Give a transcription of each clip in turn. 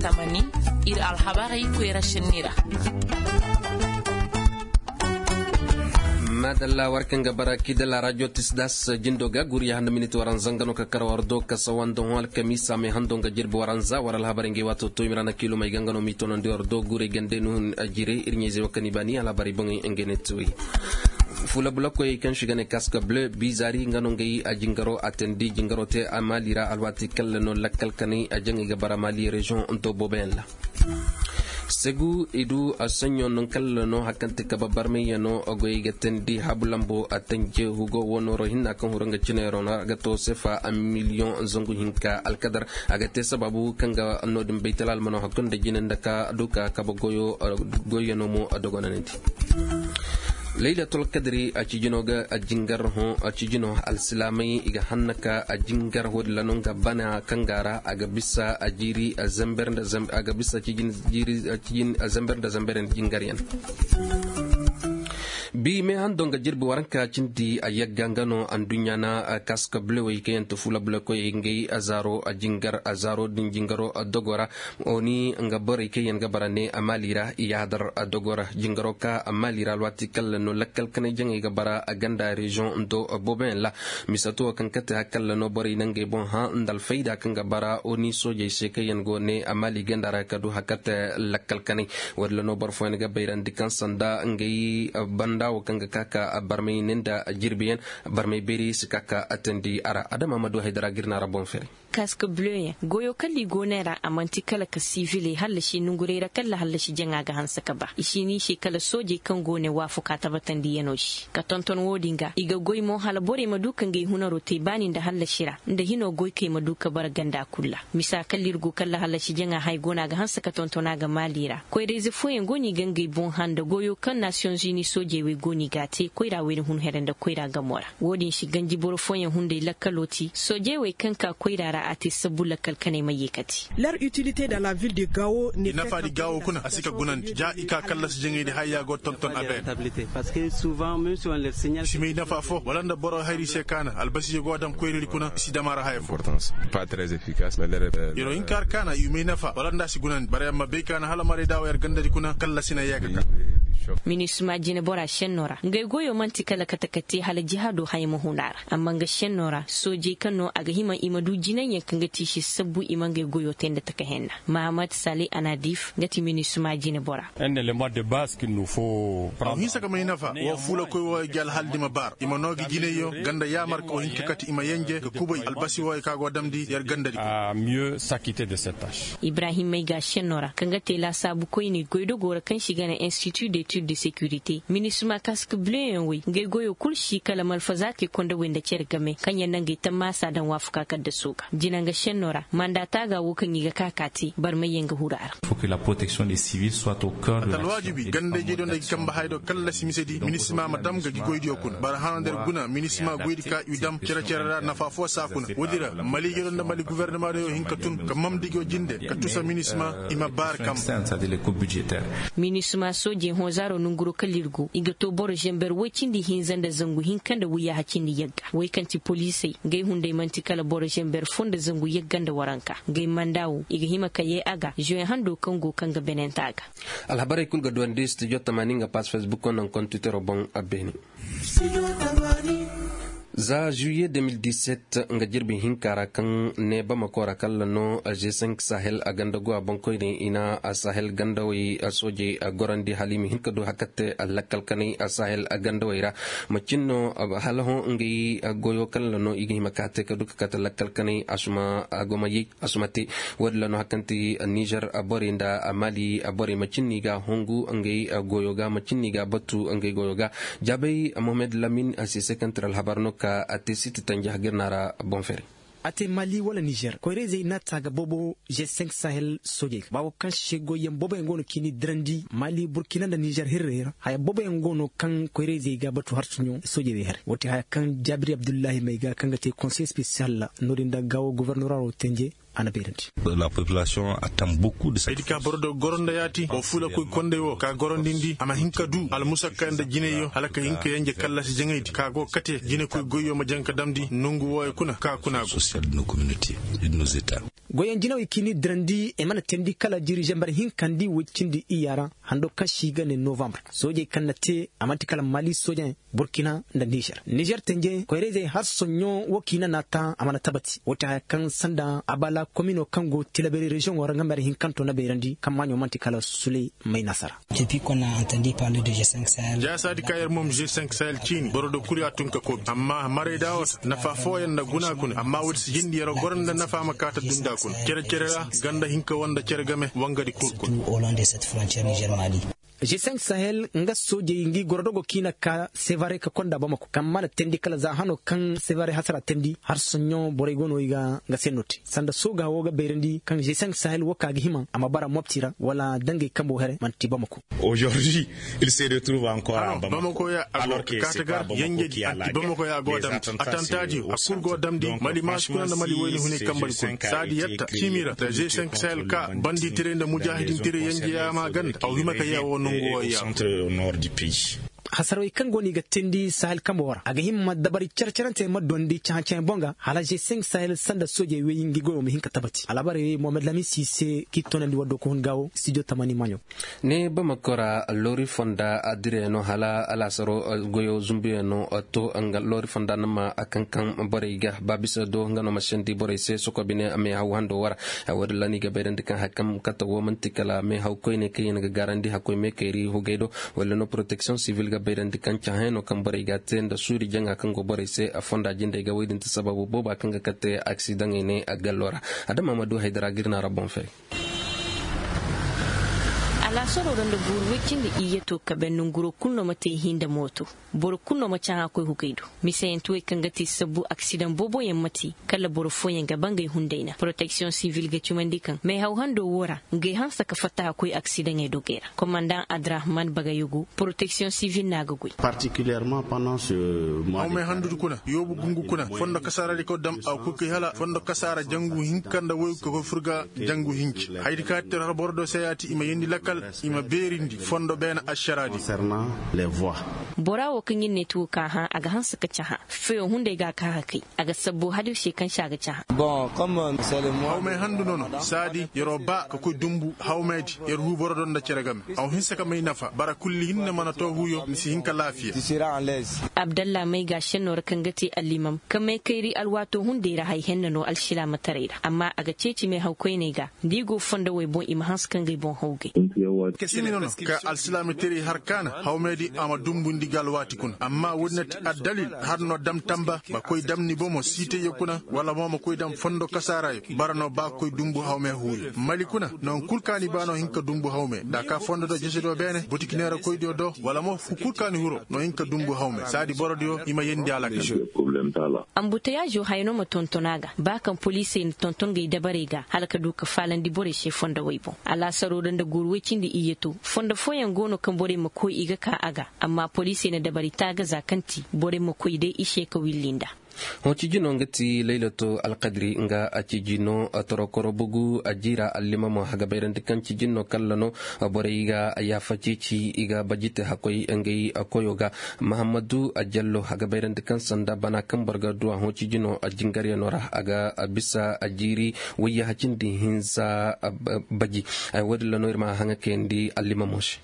samani ir alhabari kwera shenira. madalla warkanga baraki de la radio tisdas jindoga guri handa minute waran zangano ka karwardo ka sawando wal kamisa me handonga jirbo waranza waral habaringe wato to mirana kilo may gangano mitono ndor do guri gande nun ajire irnyeze wakani bani ala bari bongi engenetui fula bloko e kan shigane casque bleu bizari ngano ngai ajingaro atendi jingarote amalira alwati kalno lakkal kani ajangi gabara mali region onto bobenla segu idu asanyo non kalno hakante kababarme yano ogoy gatendi habulambo atanje hugo wono rohinna kan huranga cinero na gato sefa a million zongu hinka alkadar agate sababu kanga nodum beitalal mano hakonde jinenda ka duka kabogoyo goyeno mo adogonanenti Laylatul Qadri achijinoga ajingar ho achijino al-Islamai iga hannaka ajingar ho lanonga bana kangara aga bisa ajiri azamber da aga bisa achijin azamber da zamberen jingarian bi me handonga jirbi waranka cindi ayaggangano andunyana kaska blewe kayen to fula bleko ngai azaro ajingar azaro din jingaro dogora oni nga bore kayen gabarane amalira yadar dogora jingaro ka amalira lwati kallano lakkal kan jangi gabara aganda region do boben la misato kan kata kallano bore nange bon ha ndal faida kan gabara oni soje se kayen gone amali gandara kadu hakata lakkal kan wadlano barfo nga bayran dikan sanda ngai banda kanga kaka barmay nenda jirbiyen barmay beri sikaka atendi ara adama Mamadou Haidara girna rabon fere casque bleu goyo kalli gonera amanti kala ka civile hallashi nungurera kala hallashi jenga ga hansaka ba ishini shi kala soje kan gone wafu ka tabatan di yanoshi ka tonton wodinga iga goy mo hala bore madukan ge hunaro te bani da hallashira inda hino goy kai maduka bar ganda kulla misa kallirgo kala hallashi jenga hay gona ga hansaka tontona ga malira koy rezi foyen goni gange bon handa goyo kan Nations Unies soje we goni gate koyra we hun herenda koyra ga mora wodin shi ganji boro foyen hunde lakaloti soje we kanka koyra ati sabula kalkane mayekati leur utilité dans la ville de Gao ne fa di Gao kuna asika gunan ja ika kallas jengi di hayya go tonton aben parce que souvent même si on leur signale si me nafa fo walanda boro hayri sekana albasi go adam koyri kuna si damara hay importance pas très efficace mais yoro inkar kana yu me nafa walanda si gunan bare amma be kana hala mare dawo yar gandari kuna kallasina yaga minisma jine bora shennora ngay goyo manti kala katakati hala jihadu haymo hunara amma nga shennora soje kano aga hima imadu jinan yankanga tishi sabbu imanga goyo tende takahenna Mahamad Saleh Anadif ngati minisma jine bora un élément de base qu'il nous faut prendre hisa kama inafa wa fula koy wa gal haldi mabar imanogi jine yo ganda yamar ko hinkakati imayenje ko kubay albasi wa kago damdi yar gandari à mieux s'acquitter de cette tâche Ibrahim Maiga shennora kanga tela sabu koyni goydo gora kan shigana institut d'études de sécurité minisma casque bleu oui ngay goyo kulshi kala malfazaki konda wenda cergame kanya nange tamasa dan wafuka kadda suka jinanga shennora mandata ga wukan yiga kakati barmayenga hurar faut que la protection des civils soit au cœur de l'action gande je don kamba haydo kala simisedi minisma madam ga goydi okun bar hanander guna minisma goydi ka udam cera nafa fo sakuna wodira mali je don mali gouvernement de hinkatun ka mamdi go jinde ka tusa minisma ima bar kam de l'éco budgétaire minisma soje hozaro nunguro kalirgo iga to boro jember wacindi hinzanda zangu hinkanda wuya hakindi yagga wai kanti police gai hunde manti kala boro jember fonda zangu yagganda waranka gai mandawo iga hima kaye aga joye hando kango kanga benentaga alhabari kulga duande studio 80 nga page Facebook on compte Twitter bon abeni za juillet 2017 nga jirbi hinkara kan ne ba makora kallano G5 Sahel a ganda go banko ne ina a Sahel gandawi a soje a gorandi halimi hinkado hakatte a lakkal kanai a Sahel a gandawaira macinno halaho ngi goyo kallano igi makate ka duka kata lakkal kanai asuma agomayi asumati wadlano hakanti Niger a borinda a Mali a bori macinni ga hongu ngi goyo ga macinni ga batu ngi goyo ga jabai Mohamed Lamine Assise central habarno ate siti tanja girnara bonfere ate Mali wala Niger ko reze nataga bobo G5 Sahel soje bawo kan shego yem bobo ngono kini drandi Mali Burkina da Niger hirrera hay bobo ngono kan ko reze ga batu hartunyo soje be her woti hay kan Jabri Abdullahi Maiga kan gate conseil spécial norinda gawo gouverneur ro tenje ana beranti. La population attend beaucoup de cette ka bordo goronda yati o fula koy konde wo ka gorondindi ama hinka du al musakka nda jineyo halaka hinka yanje kala si jengaydi ka go kate jine koy goyo ma janka damdi nungu woy kuna ka kuna social de nos communautés et de nos états. Goyen jinaw ikini drandi e mana tendi kala dirige mbar hinkandi wicindi iyara hando kashiga ne novembre soje kannate amanti kala Mali soje Burkina nda Niger tenje ko reze har sonyo wokina nata amana tabati wota kan sanda abala komino kango tilaberi region waranga mbar hinkanto na berandi kamanyo manti kala sule may nasara. Depuis qu'on a entendu parler de G5 Sahel ja sadi kayer mom G5 Sahel chini borodo kuriya tunka ko amma mare dawos nafa foyen na guna kun amma wursi hindi yaro goronda nafa makata dunda kun kere ganda hinka wanda cergame wangadi kurkun au long de cette frontière Niger-Mali. G5 Sahel nga soje ingi gorodogo kina ka sevare ka konda bamako kamana tendi kala za hano kan sevare hasara tendi har sonyo boregono iga nga senoti sanda soga woga berendi kan G5 Sahel woka gihima amabara moptira wala dangi kambo here manti bamako. Aujourd'hui il se retrouve encore à Bamako ya alors que katagar yengi ati Bamako ya godam attantaji akur godam di Mali maskuna na Mali woni huni kambal kun sadi yatta chimira da G5 Sahel ka bandi tire nda mujahidin tire yengi ya maganda aw himaka ya wono au centre au nord du pays. Hasaro kan goni ga tendi Sahel kambora aga himma dabari charcharante madondi chanchan bonga hala G5 Sahel sanda soje we yingi go mi hinka tabati alabare Mohamed Lami Cissé ki tonandi waddo ko ngawo studio tamani manyo ne Bamakora lori fonda adire no hala alasaro goyo zumbi no to angal lori fonda nama akankan boriga babisa do ngano mashandi borise soko bine ame hawando wara awad lani ga bedande kan hakam katawo mantikala me hawkoyne kayne ga garandi hakoy me kayri hugaydo wala no protection civil beirandi kan chaheno kan bari gaten da suri janga kan go bari se a fonda jinde ga wedin ta sababu boba kan ga kate accident ne a gallora adama Mamadou Haidara girna rabon fe ala soro randa buru wekin da iya to ka bennun guro kunno mate hinda moto boro kunno ma chan akoy hukaido misen to kan gati sabu accident bobo yemmati kala boro foyen ga bangay hundaina protection civil ga chumandi kan me hawhando wora ngai hansa ka fata akoy accident e dogera commandant Abdrahman Bagayugu protection civil na gugui particulièrement pendant ce mois me handu kuna yobu gungu kuna fondo kasara ko dam aw ko hala fondo kasara jangu hinkanda woy ko furga jangu hinki haydi ka ter bordo sayati ima yendi lakal ima berindi fondo ben asharadi concernant les voies borawo kan yin netu ka ha aga hansa ka chaha fe hunde ga ka kai aga sabbo hadu she kan shaga chaha bon comme c'est le mois me handu nono sadi yoroba ko dumbu hawmedi yer hu boro don da ceregam aw hinsa ka may nafa bara kulli hinna mana to huyo misi hinka lafiya tu seras en l'aise Abdallah mai ga shenor kan gati allimam kamai kairi alwato hunde ra hay henno alshila matareira amma aga ceci mai haukai ne ga digo fonda way bon im hanskan gai bon hauge kesini nono ka alsilami teri harkana hawmedi ama dumbundi galwati kun amma wonnati addalil harno dam tamba ba koy damni bomo site yokuna wala momo koy dam fondo kasarayo barano ba koy dumbu hawme huuyo malikuna non kulkani bano hinka dumbu hawme da ka fondo do jesedo bene botikinera koy do wala mo kulkani huro no hinka dumbu hawme sadi borodio ima yendi alaka ambuteyajo hayno mo tontonaga ba kan police ni tonton gai dabariga halaka duka falandi bore she fonda waybo ala saro da gurwecin da iyeto fonda foyan gono kan bore mo koy iga ka aga amma police ne dabari taga zakanti bore mo koy dai ishe ka willinda Hochijino ngati Laylato Al-Qadri nga achijino torokoro bugu ajira alimamo hagabeirandi kanchijino kallano boreiga ayafachichi iga bajite hakoy ngei akoyoga Muhammadu Ajallo hagabeirandi kansanda bana kambarga duwa hochijino ajingari nora aga abisa ajiri wiya hachindi hinsa baji ay wadlano irma hanga kendi alimamoshi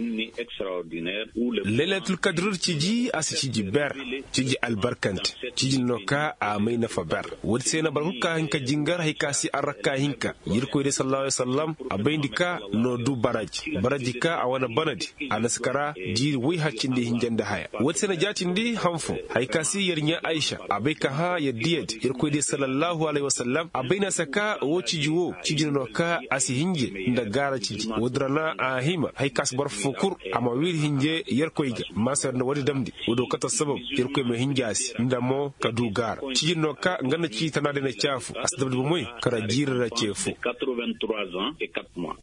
Lailatul Qadr ciji asiji ber ciji albarkant ciji noka a mai na faber wad sai na barkuka hinka jingar haika si araka hinka yirko de sallallahu alaihi wasallam abaindika no du barajika a wana banadi anaskara ji wi haccin de hinjanda haya wad sai na jatin di hanfo haika si yarnya Aisha abaika ha yadiyat yirko de sallallahu alaihi wasallam abaina saka wo ciji wo ciji noka asi hinje nda gara ciji wadrana ahima haika bar fukur ama wir hinje yerkoyga masar na wadi damdi wodo kata sabab yerkoy me hinjasi ndamo kadugar ci no ka ngana ci tanade na ciafu asdabdi bu moy kara jirra ciefu 83 ans et 4 mois.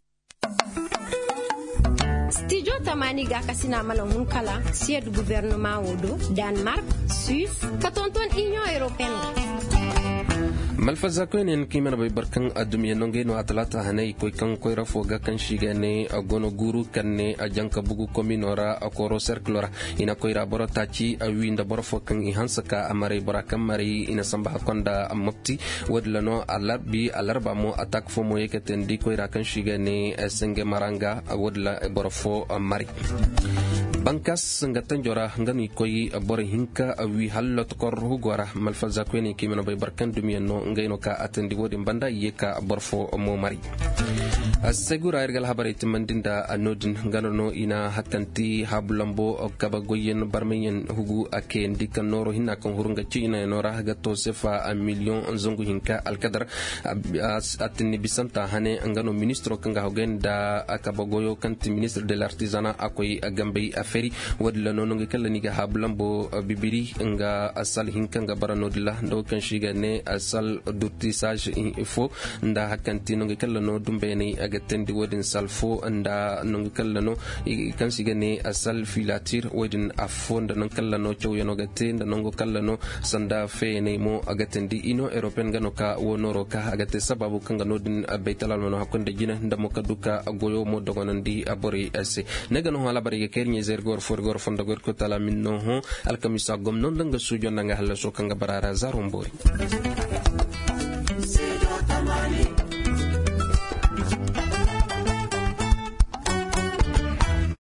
Studio Tamani ga kasina malahun kala siège gouvernement wodo Danemark Suisse katonton Union européenne malfaza ko nen kimana bay barkan adumi nonge no atlata hanay koy kan koy rafoga kan shigane agono guru kanne ajanka bugu kominora akoro cerclora ina koy raboro tachi awinda borfo kan i hansaka amare borakam mari ina samba konda amopti wadlano alabi alarba mo attack fo mo yeketen di koy rakan shigane senge maranga wadla borfo mari bankas ngatan jora ngani koy bor hinka wi halot korru gora malfaza ko nen kimana bay barkan dumi no ngayno ka atandi wodi banda yeka borfo mo mari asegura ergal habari timandinda anodin nganono ina hakanti hablambo kaba goyen barmeyen hugu ake ndikan noro hinna kan hurunga china nora haga to sefa a million zongu hinka alkadar atini bisanta hane ngano ministro kanga hogenda akaba goyo kanti ministre de l'artisanat akoy gambe aferi wadla nono ngikala niga hablambo bibiri nga asal hinka nga baranodilla ndo kan shiga ne asal dutisage info nda hakanti no ngikala no dumbeni agatendi wodin salfo nda no ngikala no kan shiga ne asal filatir wodin afonda no kala no chow yano gatte nda no kala no sanda fe ne mo agatendi ino european gano ka wonoro ka agate sababu kanga no din baitalal no hakonde jina nda mo kaduka goyo mo dogonandi abori ase negano hala bari kernye zergor forgor fonda gor ko tala minno ho alkamisa gom non nga sujo nga hala so kanga barara zarumbori